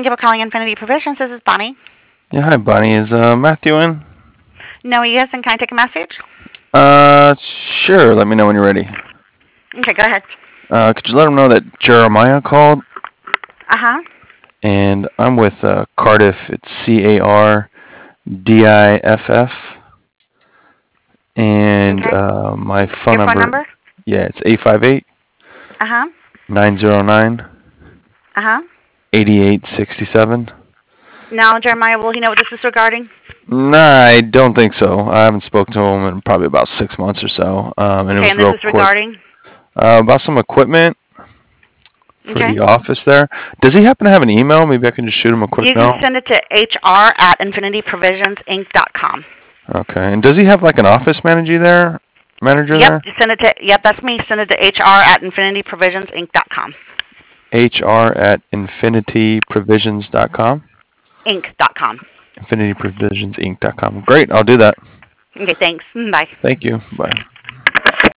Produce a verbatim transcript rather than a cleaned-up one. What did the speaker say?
you for calling Infinity Provisions. This is Bonnie. Yeah, hi, Bonnie. Is uh, Matthew in? No, he isn't. Can I take a message? Uh, sure. Let me know when you're ready. Okay, go ahead. Uh, could you let him know that Jeremiah called? Uh-huh. And I'm with uh, Cardiff. It's C A R D I F F. And Okay. uh, my phone Your number. phone number? Yeah, it's eight five eight, Uh-huh. nine zero nine, Uh-huh. eight eight six seven. Now, Jeremiah, will he know what this is regarding? Nah, I don't think so. I haven't spoken to him in probably about six months or so. Um, and Okay, it was and this real is quick. regarding? Uh, about some equipment for Okay. the office there. Does he happen to have an email? Maybe I can just shoot him a quick You note. can send it to H R at infinity provisions inc dot com. Okay. And does he have like an office manager there? Manager Yep, there? send it to, yep, that's me. Send it to H R at infinity provisions inc dot com. H R at infinity provisions dot com? inc dot com. infinity provisions inc dot com. Great. I'll do that. Okay, thanks. Bye. Thank you. Bye.